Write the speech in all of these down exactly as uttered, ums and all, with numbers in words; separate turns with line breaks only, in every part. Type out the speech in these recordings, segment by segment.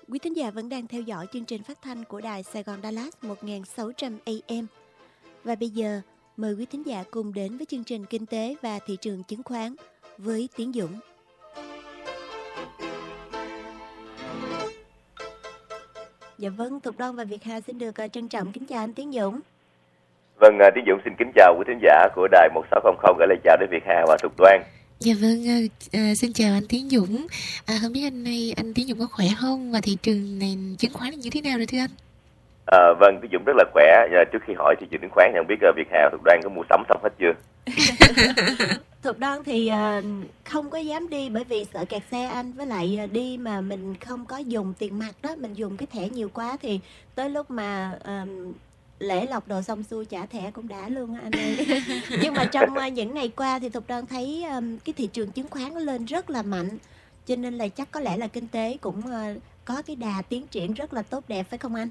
Quý thính giả vẫn đang theo dõi chương trình phát thanh của đài Sài Gòn Dallas một nghìn sáu trăm A M. Và bây giờ, mời quý thính giả cùng đến với chương trình Kinh tế và thị trường chứng khoán với Tiến Dũng. Dạ vâng, Thục Đoan và Việt Hà xin được uh, trân trọng kính chào anh Tiến Dũng.
Vâng, Tiến Dũng xin kính chào quý thính giả của đài một sáu không không, gửi lời chào đến Việt Hà và Thục Đoan.
Dạ vâng, à, xin chào anh Tiến Dũng. À, không biết anh nay anh Tiến Dũng có khỏe không và thị trường này chứng khoán như thế nào rồi thưa anh?
À, vâng, Tiến Dũng rất là khỏe. Trước khi hỏi thị trường chứng khoán thì không biết uh, Việt Hà, Thục Đoan có mua sắm xong hết chưa?
Thục Đoan thì uh, không có dám đi bởi vì sợ kẹt xe anh, với lại uh, đi mà mình không có dùng tiền mặt đó, mình dùng cái thẻ nhiều quá thì tới lúc mà uh, lễ lọc đồ xong xuôi trả thẻ cũng đã luôn á anh ơi. Nhưng mà trong uh, những ngày qua thì Thục Đoan thấy um, cái thị trường chứng khoán nó lên rất là mạnh, cho nên là chắc có lẽ là kinh tế cũng uh, có cái đà tiến triển rất là tốt đẹp, phải không anh?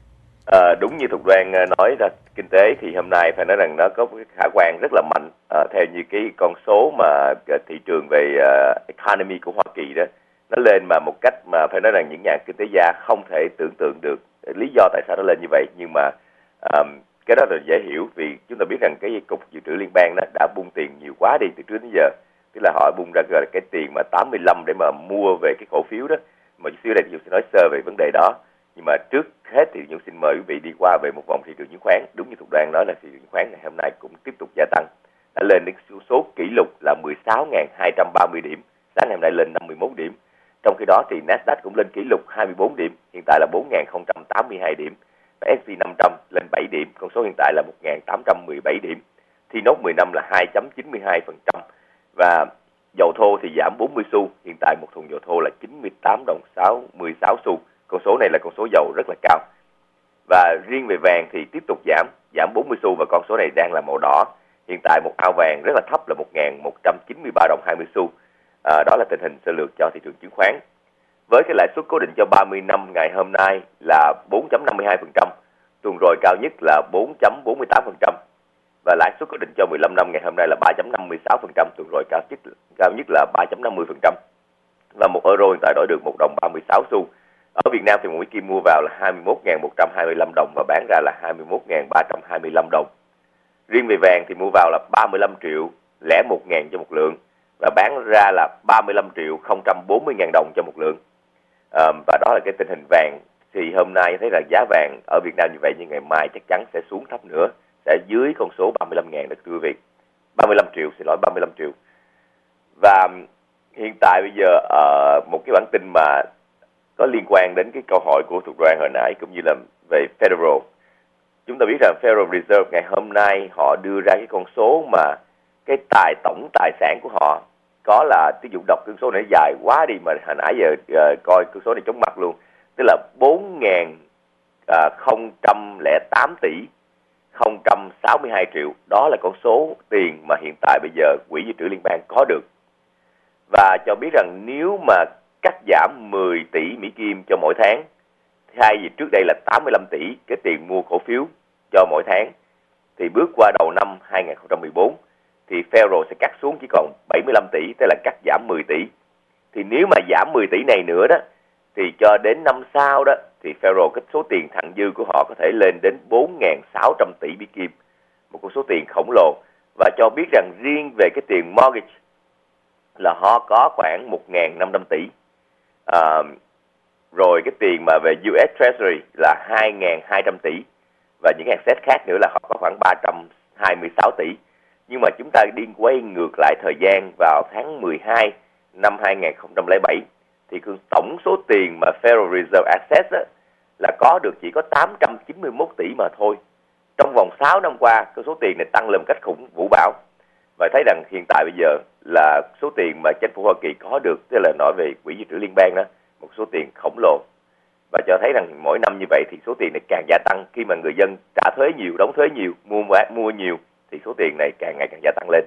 À, đúng như Thục Đoan nói ra, kinh tế thì hôm nay phải nói rằng nó có cái khả quan rất là mạnh. À, theo như cái con số mà thị trường về uh, economy của Hoa Kỳ đó, nó lên mà một cách mà phải nói rằng những nhà kinh tế gia không thể tưởng tượng được lý do tại sao nó lên như vậy. Nhưng mà um, cái đó là dễ hiểu, vì chúng ta biết rằng cái cục dự trữ liên bang đó đã bung tiền nhiều quá đi từ trước đến giờ. Tức là họ bung ra gọi là cái tiền mà tám mươi lăm để mà mua về cái cổ phiếu đó. Mà xíu đây thì tôi sẽ nói sơ về vấn đề đó. Nhưng mà trước hết thì tôi xin mời quý vị đi qua về một vòng thị trường chứng khoán. Đúng như Thục Đoan nói là thị trường chứng khoán ngày hôm nay cũng tiếp tục gia tăng, đã lên đến số kỷ lục là mười sáu nghìn hai trăm ba mươi điểm, sáng ngày hôm nay lên năm mươi mốt điểm. Trong khi đó thì Nasdaq cũng lên kỷ lục hai mươi bốn điểm, hiện tại là bốn nghìn không trăm tám mươi hai điểm, và ét and pê năm trăm lên bảy điểm, con số hiện tại là một nghìn tám trăm mười bảy điểm. T-Nốt mười năm là hai phẩy chín mươi hai phần trăm, và dầu thô thì giảm bốn mươi xu, hiện tại một thùng dầu thô là chín mươi tám đồng sáu mươi sáu xu. Con số này là con số dầu rất là cao. Và riêng về vàng thì tiếp tục giảm, giảm bốn mươi xu, và con số này đang là màu đỏ. Hiện tại một ao vàng rất là thấp là một nghìn một trăm chín mươi ba đồng hai mươi xu. À, đó là tình hình sơ lược cho thị trường chứng khoán. Với cái lãi suất cố định cho ba mươi năm ngày hôm nay là bốn phẩy năm mươi hai phần trăm, tuần rồi cao nhất là bốn phẩy bốn mươi tám phần trăm, và lãi suất cố định cho mười lăm năm ngày hôm nay là ba phẩy năm mươi sáu phần trăm, tuần rồi cao nhất cao nhất là ba phẩy năm mươi phần trăm. Và một euro hiện tại đổi được một đồng ba mươi sáu xu. Ở Việt Nam thì mỗi kim mua vào là hai mươi mốt nghìn một trăm hai mươi lăm đồng và bán ra là hai mươi mốt nghìn ba trăm hai mươi lăm đồng. Riêng về vàng thì mua vào là ba mươi lăm triệu lẻ một ngàn cho một lượng và bán ra là ba mươi lăm triệu không trăm bốn mươi ngàn đồng cho một lượng. À, và đó là cái tình hình vàng. Thì hôm nay thấy là giá vàng ở Việt Nam như vậy, nhưng ngày mai chắc chắn sẽ xuống thấp nữa, sẽ dưới con số ba mươi lăm ngàn đó thưa quý vị. ba mươi lăm triệu, xin lỗi, ba mươi lăm triệu. Và hiện tại bây giờ uh, một cái bản tin mà có liên quan đến cái câu hỏi của Thục Đoan hồi nãy, cũng như là về Federal. Chúng ta biết rằng Federal Reserve ngày hôm nay họ đưa ra cái con số mà cái tài tổng tài sản của họ có là, ví dụ đọc con số này dài quá đi mà hồi nãy giờ uh, coi con số này chóng mặt luôn, tức là bốn nghìn không trăm lẻ tám tỷ không trăm sáu mươi hai triệu. Đó là con số tiền mà hiện tại bây giờ quỹ dự trữ liên bang có được, và cho biết rằng nếu mà cắt giảm mười tỷ Mỹ Kim cho mỗi tháng, thay vì trước đây là tám mươi lăm tỷ cái tiền mua cổ phiếu cho mỗi tháng, thì bước qua đầu năm hai nghìn không trăm mười bốn thì Federal sẽ cắt xuống chỉ còn bảy mươi lăm tỷ, tức là cắt giảm mười tỷ. Thì nếu mà giảm mười tỷ này nữa đó, thì cho đến năm sau đó thì Federal cái số tiền thặng dư của họ có thể lên đến bốn nghìn sáu trăm tỷ Mỹ Kim, một con số tiền khổng lồ. Và cho biết rằng riêng về cái tiền mortgage là họ có khoảng một nghìn năm trăm tỷ. À, rồi cái tiền mà về u ét Treasury là hai nghìn hai trăm tỷ, và những asset khác nữa là họ có khoảng ba trăm hai mươi sáu tỷ. Nhưng mà chúng ta đi quay ngược lại thời gian vào tháng mười hai năm hai nghìn không trăm lẻ bảy thì tổng số tiền mà Federal Reserve Assets đó là có được chỉ có tám trăm chín mươi mốt tỷ mà thôi. Trong vòng sáu năm qua, cái số tiền này tăng lên một cách khủng vũ bão. Và thấy rằng hiện tại bây giờ là số tiền mà chính phủ Hoa Kỳ có được, tức là nói về quỹ dự trữ liên bang đó, một số tiền khổng lồ. Và cho thấy rằng mỗi năm như vậy thì số tiền này càng gia tăng, khi mà người dân trả thuế nhiều, đóng thuế nhiều, mua mua nhiều thì số tiền này càng ngày càng gia tăng lên.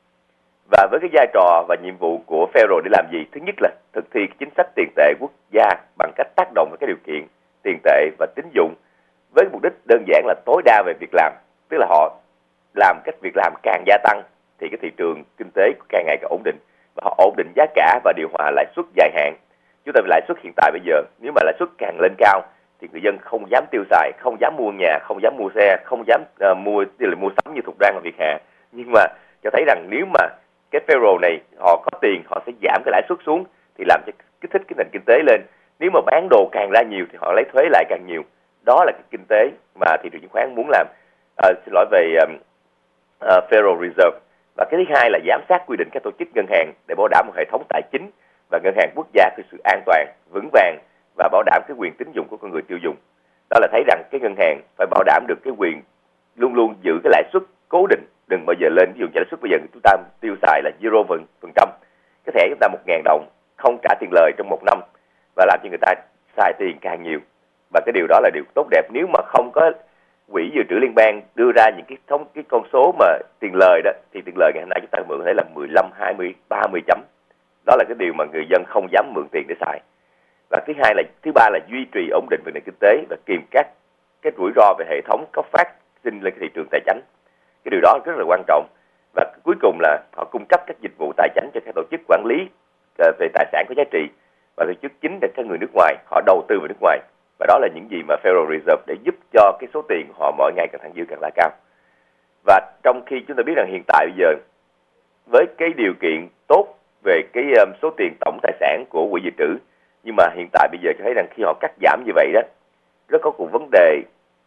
Và với cái vai trò và nhiệm vụ của Federal để làm gì? Thứ nhất là thực thi chính sách tiền tệ quốc gia bằng cách tác động vào cái điều kiện tiền tệ và tín dụng, với mục đích đơn giản là tối đa về việc làm. Tức là họ làm cách việc làm càng gia tăng thì cái thị trường kinh tế càng ngày càng ổn định, và họ ổn định giá cả và điều hòa lãi suất dài hạn. Chúng ta lãi suất hiện tại bây giờ, nếu mà lãi suất càng lên cao thì người dân không dám tiêu xài, không dám mua nhà, không dám mua xe, không dám uh, mua là mua sắm như Thục Đoan và Việt Hà. Nhưng mà cho thấy rằng nếu mà cái payroll này họ có tiền, họ sẽ giảm cái lãi suất xuống thì làm cho kích thích cái nền kinh tế lên. Nếu mà bán đồ càng ra nhiều thì họ lấy thuế lại càng nhiều. Đó là cái kinh tế mà thị trường chứng khoán muốn làm. À, xin lỗi về um, uh, Federal Reserve. Và cái thứ hai là giám sát quy định các tổ chức ngân hàng để bảo đảm một hệ thống tài chính và ngân hàng quốc gia có sự an toàn, vững vàng và bảo đảm cái quyền tín dụng của con người tiêu dùng. Đó là thấy rằng cái ngân hàng phải bảo đảm được cái quyền luôn luôn giữ cái lãi suất cố định, đừng bao giờ lên. Ví dụ lãi suất bây giờ chúng ta tiêu xài là zero phần, phần trăm, cái thẻ chúng ta một ngàn đồng không trả tiền lời trong một năm và làm cho người ta xài tiền càng nhiều. Và cái điều đó là điều tốt đẹp. Nếu mà không có quỹ dự trữ liên bang đưa ra những cái thống cái con số mà tiền lời đó, thì tiền lời ngày hôm nay chúng ta mượn có thể là mười lăm, hai mươi, ba mươi chấm. Đó là cái điều mà người dân không dám mượn tiền để xài. Và thứ hai là thứ ba là duy trì ổn định về nền kinh tế và kiềm các cái rủi ro về hệ thống có phát sinh lên cái thị trường tài chính. Cái điều đó rất là quan trọng. Và cuối cùng là họ cung cấp các dịch vụ tài chính cho các tổ chức quản lý về tài sản có giá trị và tổ chức chính là các người nước ngoài, họ đầu tư vào nước ngoài. Và đó là những gì mà Federal Reserve để giúp cho cái số tiền họ mỗi ngày càng thẳng dư càng là cao. Và trong khi chúng ta biết rằng hiện tại bây giờ với cái điều kiện tốt về cái um, số tiền tổng tài sản của quỹ dự trữ, nhưng mà hiện tại bây giờ cho thấy rằng khi họ cắt giảm như vậy đó, rất có một vấn đề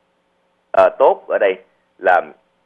uh, tốt ở đây là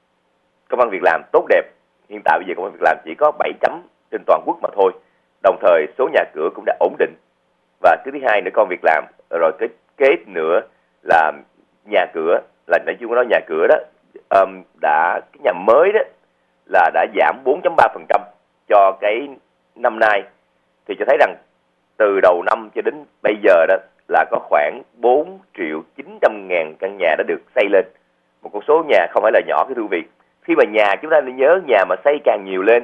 công ăn việc làm tốt đẹp. Hiện tại bây giờ công ăn việc làm chỉ có bảy chấm trên toàn quốc mà thôi. Đồng thời số nhà cửa cũng đã ổn định. Và cái thứ hai nữa công việc làm, rồi cái kế nữa là nhà cửa, là nãy chưa có nói nhà cửa đó, um, đã cái nhà mới đó là đã giảm bốn chấm ba phần trăm cho cái năm nay, thì cho thấy rằng từ đầu năm cho đến bây giờ đó là có khoảng bốn triệu chín trăm ngàn căn nhà đã được xây lên. Một con số nhà không phải là nhỏ cái thưa quý vị. Khi mà nhà chúng ta nên nhớ nhà mà xây càng nhiều lên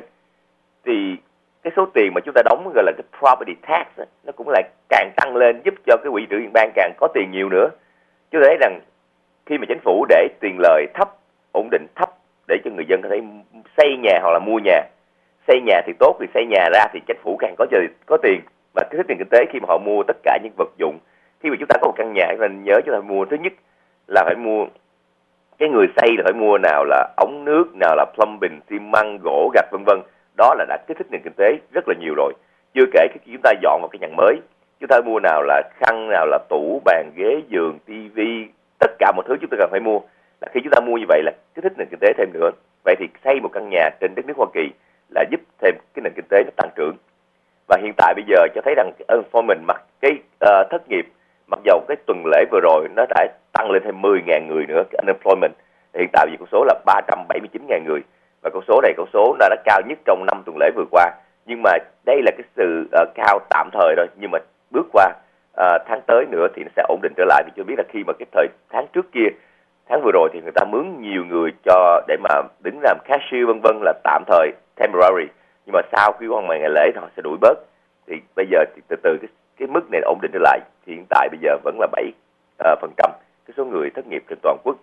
thì cái số tiền mà chúng ta đóng gọi là cái property tax đó, nó cũng lại càng tăng lên, giúp cho cái quỹ dự trữ liên bang càng có tiền nhiều nữa. Chúng ta thấy rằng khi mà chính phủ để tiền lời thấp, ổn định thấp để cho người dân có thể xây nhà hoặc là mua nhà, xây nhà thì tốt, vì xây nhà ra thì chính phủ càng có có tiền và cái tiền kinh tế khi mà họ mua tất cả những vật dụng. Khi mà chúng ta có một căn nhà nên nhớ chúng ta mua, thứ nhất là phải mua cái người xây là phải mua nào là ống nước, nào là plumbing, xi măng, gỗ, gạch vân vân. Đó là đã kích thích nền kinh tế rất là nhiều rồi. Chưa kể khi chúng ta dọn vào cái nhà mới, chúng ta mua nào là khăn, nào là tủ, bàn, ghế, giường, tivi, tất cả mọi thứ chúng ta cần phải mua. Là khi chúng ta mua như vậy là kích thích nền kinh tế thêm nữa. Vậy thì xây một căn nhà trên đất nước Hoa Kỳ là giúp thêm cái nền kinh tế nó tăng trưởng. Và hiện tại bây giờ cho thấy rằng cái unemployment, mặc cái uh, thất nghiệp, mặc dầu cái tuần lễ vừa rồi nó đã tăng lên thêm mười nghìn người nữa, cái unemployment hiện tại vì con số là ba trăm bảy mươi chín nghìn người. Và con số này con số đã, đã cao nhất trong năm tuần lễ vừa qua. Nhưng mà đây là cái sự uh, cao tạm thời thôi. Nhưng mà bước qua uh, tháng tới nữa thì nó sẽ ổn định trở lại. Vì chưa biết là khi mà cái thời tháng trước kia, tháng vừa rồi thì người ta mướn nhiều người cho để mà đứng làm cashier vân vân là tạm thời, temporary. Nhưng mà sau khi qua ngày lễ thì họ sẽ đuổi bớt. Thì bây giờ thì từ từ cái, cái mức này ổn định trở lại. Thì hiện tại bây giờ vẫn là bảy phần trăm uh, cái số người thất nghiệp trên toàn quốc.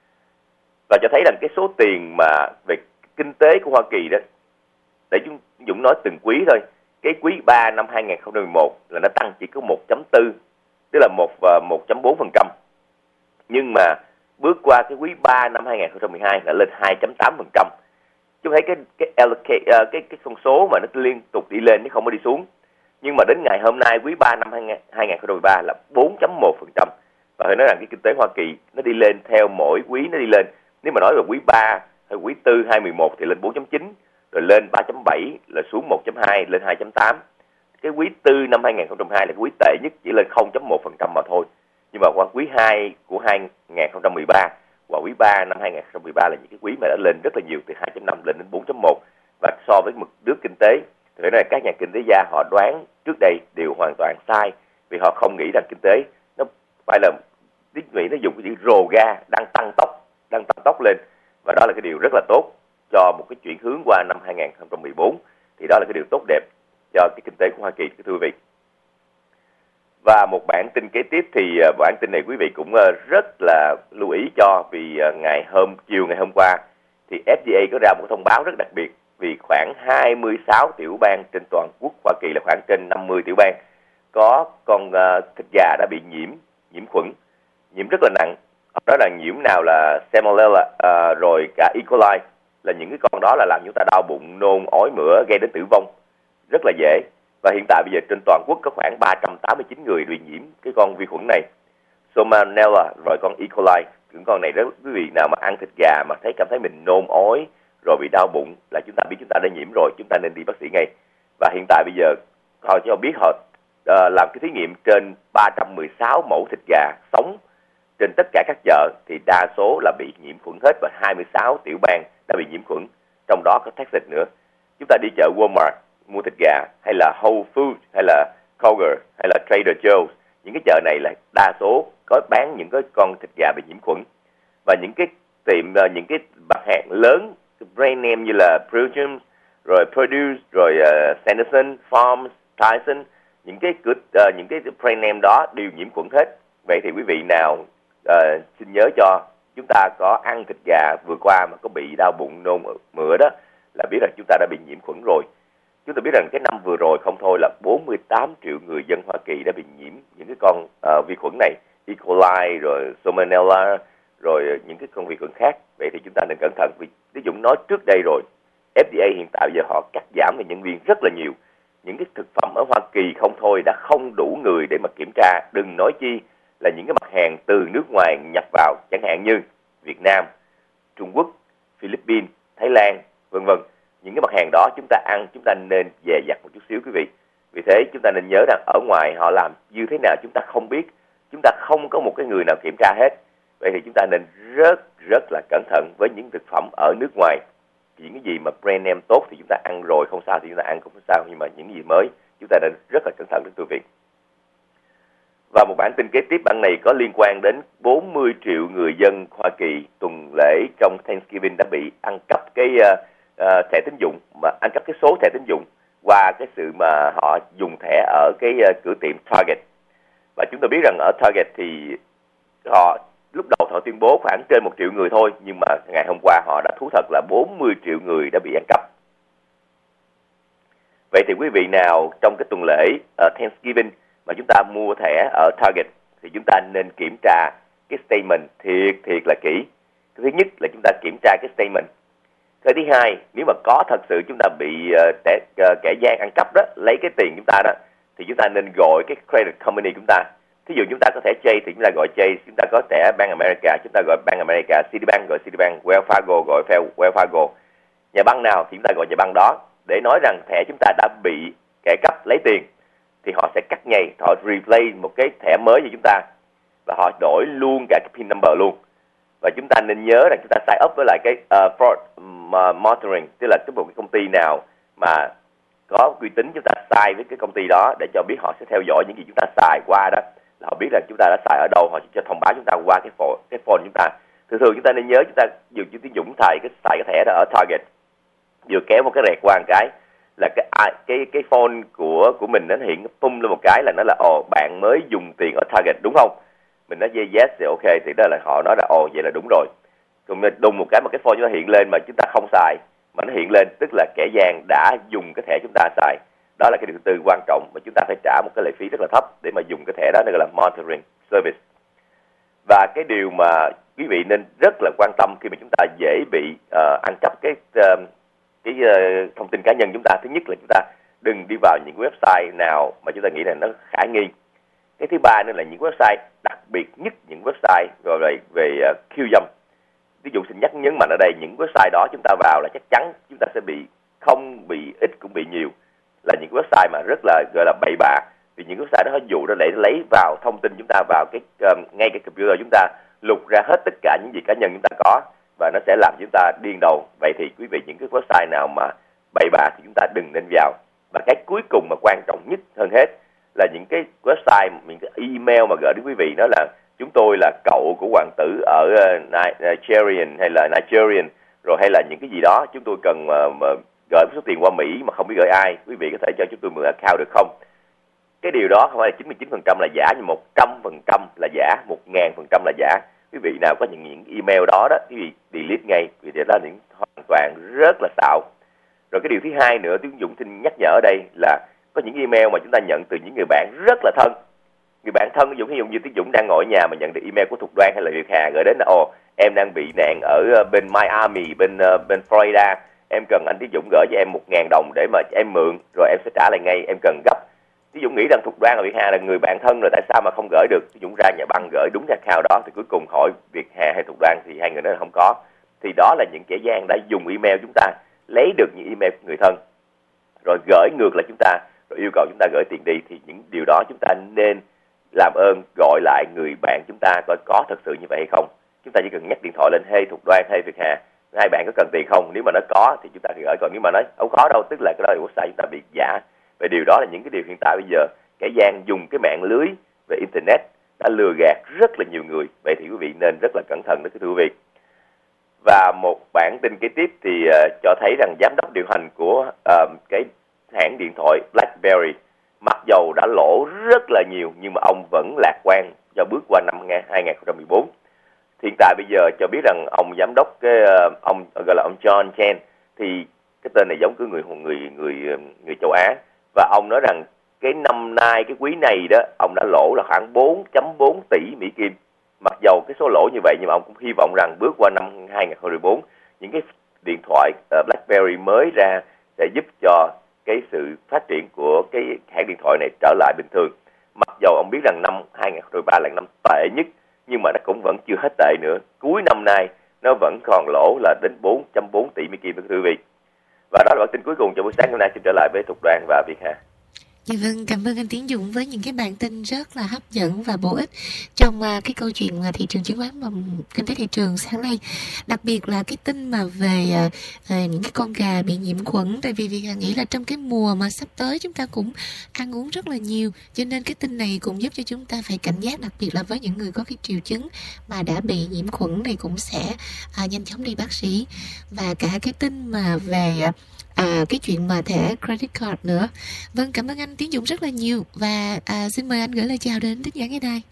Và cho thấy rằng cái số tiền mà về kinh tế của Hoa Kỳ đó, để chúng Dũng nói từng quý thôi, cái quý ba năm hai nghìn không trăm mười một là nó tăng chỉ có một chấm bốn, tức là một chấm bốn phần trăm. Nhưng mà bước qua cái quý ba năm hai nghìn không trăm mười hai là lên hai chấm tám phần trăm. Chúng thấy cái cái cái cái cái con số mà nó liên tục đi lên, nó không có đi xuống. Nhưng mà đến ngày hôm nay quý ba năm hai nghìn không trăm mười ba là bốn chấm một phần trăm. Và phải nói rằng cái kinh tế Hoa Kỳ nó đi lên theo mỗi quý nó đi lên. Nếu mà nói về quý ba hay quý tư hai nghìn không trăm mười một thì lên bốn chấm chín, rồi lên ba chấm bảy, là xuống một chấm hai, lên hai chấm tám. Cái quý tư năm hai nghìn không trăm mười hai là cái quý tệ nhất, chỉ lên không chấm một phần trăm mà thôi. Nhưng mà qua quý hai của hai nghìn không trăm mười ba và quý ba năm hai nghìn không trăm mười ba là những cái quý mà đã lên rất là nhiều, từ hai chấm năm lên đến bốn chấm một. Và so với mực nước kinh tế thì phải nói là các nhà kinh tế gia họ đoán trước đây đều hoàn toàn sai, vì họ không nghĩ rằng kinh tế nó phải là tiếng Mỹ nó dùng cái chữ rồ ga, đang tăng tốc, đang tăng tốc lên. Và đó là cái điều rất là tốt cho một cái chuyển hướng qua năm hai nghìn không trăm mười bốn. Thì đó là cái điều tốt đẹp cho cái kinh tế của Hoa Kỳ, thưa quý vị. Và một bản tin kế tiếp thì bản tin này quý vị cũng rất là lưu ý cho, vì ngày hôm chiều ngày hôm qua thì F D A có ra một thông báo rất đặc biệt, vì khoảng hai mươi sáu tiểu bang trên toàn quốc Hoa Kỳ là khoảng trên năm mươi tiểu bang có con uh, thịt gà đã bị nhiễm nhiễm khuẩn, nhiễm rất là nặng. Đó là nhiễm nào là Salmonella uh, rồi cả E. coli, là những cái con đó là làm chúng ta đau bụng, nôn, ói mửa, gây đến tử vong rất là dễ. Và hiện tại bây giờ trên toàn quốc có khoảng ba trăm tám mươi chín người bị nhiễm cái con vi khuẩn này, Salmonella rồi con E. coli. Những con này rất, quý vị nào mà ăn thịt gà mà thấy cảm thấy mình nôn ói rồi bị đau bụng là chúng ta biết chúng ta đã nhiễm rồi, chúng ta nên đi bác sĩ ngay. Và hiện tại bây giờ họ cho biết họ uh, làm cái thí nghiệm trên ba trăm mười sáu mẫu thịt gà sống trên tất cả các chợ thì đa số là bị nhiễm khuẩn hết, và hai mươi sáu tiểu bang đã bị nhiễm khuẩn, trong đó có Texas nữa. Chúng ta đi chợ Walmart mua thịt gà, hay là Whole Foods, hay là Kroger, hay là Trader Joe's, những cái chợ này là đa số có bán những cái con thịt gà bị nhiễm khuẩn. Và những cái tiệm, những cái mặt hàng lớn, brand name như là Belgium, rồi Produce, rồi uh, Sanderson, Farms, Tyson, những cái cửa, uh, những cái brand name đó đều nhiễm khuẩn hết. Vậy thì quý vị nào uh, xin nhớ cho chúng ta có ăn thịt gà vừa qua mà có bị đau bụng, nôn mửa đó, là biết rằng chúng ta đã bị nhiễm khuẩn rồi. Chúng ta biết rằng cái năm vừa rồi không thôi là bốn mươi tám triệu người dân Hoa Kỳ đã bị nhiễm những cái con uh, vi khuẩn này, E. coli, rồi Salmonella, rồi những cái con vi khuẩn khác. Vậy thì chúng ta nên cẩn thận, vì Lý Dũng nói trước đây rồi, F D A hiện tại giờ họ cắt giảm về nhân viên rất là nhiều. Những cái thực phẩm ở Hoa Kỳ không thôi đã không đủ người để mà kiểm tra, đừng nói chi là những cái mặt hàng từ nước ngoài nhập vào, chẳng hạn như Việt Nam, Trung Quốc, Philippines, Thái Lan, vân vân. Những cái mặt hàng đó chúng ta ăn, chúng ta nên dè dặt một chút xíu quý vị. Vì thế chúng ta nên nhớ rằng ở ngoài họ làm như thế nào chúng ta không biết, chúng ta không có một cái người nào kiểm tra hết. Vậy thì chúng ta nên rất rất là cẩn thận với những thực phẩm ở nước ngoài. Những cái gì mà brand name tốt thì chúng ta ăn rồi không sao thì chúng ta ăn cũng không sao, nhưng mà những gì mới chúng ta nên rất là cẩn thận đến quý vị. Và một bản tin kế tiếp, bản này có liên quan đến bốn mươi triệu người dân Hoa Kỳ tuần lễ trong Thanksgiving đã bị ăn cắp cái uh, uh, thẻ tín dụng, mà ăn cắp cái số thẻ tín dụng qua cái sự mà họ dùng thẻ ở cái uh, cửa tiệm Target. Và chúng ta biết rằng ở Target thì họ lúc đầu họ tuyên bố khoảng trên một triệu người thôi, nhưng mà ngày hôm qua họ đã thú thật là bốn mươi triệu người đã bị ăn cắp. Vậy thì quý vị nào trong cái tuần lễ uh, Thanksgiving mà chúng ta mua thẻ ở Target thì chúng ta nên kiểm tra cái statement thiệt thiệt là kỹ. Thứ nhất là chúng ta kiểm tra cái statement. Cái thứ hai, nếu mà có thật sự chúng ta bị uh, tẻ, uh, kẻ gian ăn cắp đó, lấy cái tiền chúng ta đó, thì chúng ta nên gọi cái credit company chúng ta. Thí dụ chúng ta có thẻ Chase thì chúng ta gọi Chase, chúng ta có thẻ Bank America, chúng ta gọi Bank America, Citibank gọi Citibank, Wells Fargo gọi Wells Fargo. Nhà băng nào thì chúng ta gọi nhà băng đó, để nói rằng thẻ chúng ta đã bị kẻ cắp lấy tiền, thì họ sẽ cắt ngay, họ replay một cái thẻ mới cho chúng ta, và họ đổi luôn cả cái pin number luôn. Và chúng ta nên nhớ rằng chúng ta sign up với lại cái uh, fraud uh, monitoring, tức là cái một cái công ty nào mà có uy tín, chúng ta xài với cái công ty đó để cho biết họ sẽ theo dõi những gì chúng ta xài qua đó, là họ biết là chúng ta đã xài ở đâu, họ sẽ cho thông báo chúng ta qua cái phone, cái phone chúng ta. Thường thường chúng ta nên nhớ chúng ta dùng chữ tín dụng xài cái xài cái thẻ đó ở Target, vừa kéo một cái rẹt qua một cái là cái cái cái phone của của mình nó hiện pum lên một cái là nó là ồ bạn mới dùng tiền ở Target đúng không? Mình nói yeah, yes thì ok, thì đó là họ nói là ồ vậy là đúng rồi. Còn mình đùng một cái mà cái phone nó hiện lên mà chúng ta không xài, mà nó hiện lên tức là kẻ gian đã dùng cái thẻ chúng ta xài. Đó là cái điều thứ tư quan trọng mà chúng ta phải trả một cái lệ phí rất là thấp để mà dùng cái thẻ đó, nó gọi là monitoring service. Và cái điều mà quý vị nên rất là quan tâm khi mà chúng ta dễ bị uh, ăn cắp cái uh, cái uh, thông tin cá nhân chúng ta, thứ nhất là chúng ta đừng đi vào những website nào mà chúng ta nghĩ là nó khả nghi. Cái thứ ba nữa là những website, đặc biệt nhất những website gọi về về uh, khiêu dâm. Ví dụ xin nhắc nhấn mạnh ở đây, những website đó chúng ta vào là chắc chắn chúng ta sẽ bị, không bị ít cũng bị nhiều, là những website mà rất là gọi là bậy bạ. Vì những website đó ví dụ nó để lấy vào thông tin chúng ta vào cái um, ngay cái computer chúng ta, lục ra hết tất cả những gì cá nhân chúng ta có, và nó sẽ làm chúng ta điên đầu. Vậy thì quý vị, những cái website nào mà bậy bạ thì chúng ta đừng nên vào. Và cái cuối cùng mà quan trọng nhất hơn hết là những cái website, những cái email mà gửi đến quý vị, đó là chúng tôi là cậu của hoàng tử ở uh, Nigerian hay là Nigerian, rồi hay là những cái gì đó chúng tôi cần uh, mà gửi số tiền qua Mỹ mà không biết gửi ai, quý vị có thể cho chúng tôi mượn account được không? Cái điều đó không phải là chín mươi chín phần trăm là giả, nhưng một trăm phần trăm là giả, một nghìn phần trăm là giả. Quý vị nào có những, những email đó đó, quý vị delete ngay, vì thế đó là những hoàn toàn rất là xạo. Rồi cái điều thứ hai nữa, Tiến Dũng xin nhắc nhở ở đây là có những email mà chúng ta nhận từ những người bạn rất là thân. Người bạn thân ví dụ ví dụ như Tiến Dũng đang ngồi ở nhà mà nhận được email của Thục Đoan hay là Việt Hà gửi đến là ồ em đang bị nạn ở bên Miami, bên bên Florida, em cần anh Tiến Dũng gửi cho em một ngàn đồng để mà em mượn rồi em sẽ trả lại ngay, em cần gấp. Tiến Dũng nghĩ rằng Thục Đoan và Việt Hà là người bạn thân rồi, tại sao mà không gửi được? Tiến Dũng ra nhà băng gửi đúng account đó, thì cuối cùng hỏi Việt Hà hay Thục Đoan thì hai người nói là không có. Thì đó là những kẻ gian đã dùng email chúng ta, lấy được những email của người thân rồi gửi ngược lại chúng ta, rồi yêu cầu chúng ta gửi tiền đi. Thì những điều đó chúng ta nên làm ơn gọi lại người bạn chúng ta coi có thật sự như vậy hay không. Chúng ta chỉ cần nhắc điện thoại lên, hey Thục Đoan, hey Việt Hà, hai bạn có cần tiền không? Nếu mà nó có thì chúng ta gửi, còn nếu mà nói không có đâu, tức là cái đó là website chúng ta bị giả. Về điều đó là những cái điều hiện tại bây giờ kẻ gian dùng cái mạng lưới về internet đã lừa gạt rất là nhiều người. Vậy thì quý vị nên rất là cẩn thận đó thưa quý vị. Và một bản tin kế tiếp thì uh, cho thấy rằng giám đốc điều hành của uh, cái hãng điện thoại BlackBerry mặc dầu đã lỗ rất là nhiều nhưng mà ông vẫn lạc quan do bước qua năm hai không một bốn. Hiện tại bây giờ cho biết rằng ông giám đốc cái uh, ông gọi là ông John Chen, thì cái tên này giống cứ người người người người châu Á, và ông nói rằng cái năm nay cái quý này đó ông đã lỗ là khoảng bốn phẩy bốn tỷ Mỹ Kim. Mặc dầu cái số lỗ như vậy nhưng mà ông cũng hy vọng rằng bước qua năm hai không một bốn, những cái điện thoại uh, BlackBerry mới ra sẽ giúp cho cái sự phát triển của cái hãng điện thoại này trở lại bình thường. Mặc dầu ông biết rằng năm hai không một ba là năm tệ nhất, nhưng mà nó cũng vẫn chưa hết tệ nữa. Cuối năm nay nó vẫn còn lỗ là đến bốn phẩy bốn tỷ Mỹ Kim thưa quý vị. Và đó là bản tin cuối cùng cho buổi sáng hôm nay. Xin trở lại với Thục Đoan và Việt Hà.
Dạ vâng, cảm ơn anh Tiến Dũng với những cái bản tin rất là hấp dẫn và bổ ích trong uh, cái câu chuyện uh, thị trường chứng khoán và kinh tế thị trường sáng nay. Đặc biệt là cái tin mà về uh, uh, những cái con gà bị nhiễm khuẩn. Tại vì Việt Hà nghĩ là trong cái mùa mà sắp tới chúng ta cũng ăn uống rất là nhiều, cho nên cái tin này cũng giúp cho chúng ta phải cảnh giác, đặc biệt là với những người có cái triệu chứng mà đã bị nhiễm khuẩn này cũng sẽ uh, nhanh chóng đi bác sĩ. Và cả cái tin mà về uh, À, cái chuyện mà thẻ credit card nữa. Vâng, cảm ơn anh Tiến Dũng rất là nhiều. Và à, xin mời anh gửi lời chào đến thính giả ngày nay.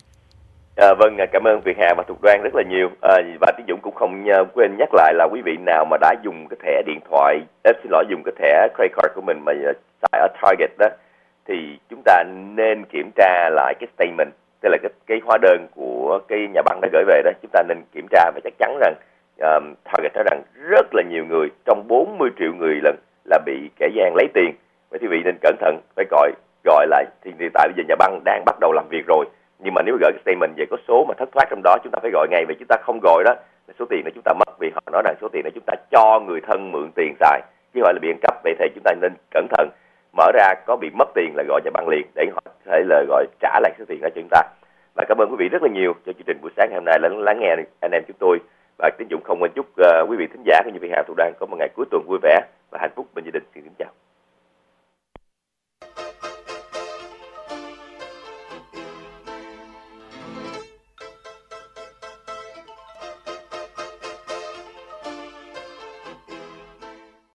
À, vâng, cảm ơn Việt Hà và Thục Đoan rất là nhiều. à, Và Tiến Dũng cũng không quên nhắc lại là quý vị nào mà đã dùng cái thẻ điện thoại, à, xin lỗi, dùng cái thẻ credit card của mình mà xài ở Target đó, thì chúng ta nên kiểm tra lại cái statement, tức là cái, cái hóa đơn của cái nhà băng đã gửi về đó. Chúng ta nên kiểm tra và chắc chắn rằng um, Target nói rằng rất là nhiều người, trong bốn mươi triệu người lần là bị kẻ gian lấy tiền. Vậy thì quý vị nên cẩn thận, phải gọi gọi lại. Thì hiện tại bây giờ nhà băng đang bắt đầu làm việc rồi, nhưng mà nếu gửi cái statement về có số mà thất thoát trong đó, chúng ta phải gọi ngay. Vì chúng ta không gọi đó, số tiền đó chúng ta mất, vì họ nói rằng số tiền đó chúng ta cho người thân mượn tiền xài chứ không phải là bị ăn cắp. Vậy thì chúng ta nên cẩn thận, mở ra có bị mất tiền là gọi nhà băng liền để họ thể là gọi trả lại số tiền đó cho chúng ta. Và cảm ơn quý vị rất là nhiều cho chương trình buổi sáng ngày hôm nay lắng lắng nghe anh em chúng tôi. Và Tiến Dũng không quên chúc uh, quý vị thính giả cũng như Việt Hà, Thục Đoan có một ngày cuối tuần vui vẻ và hạnh phúc bên gia đình.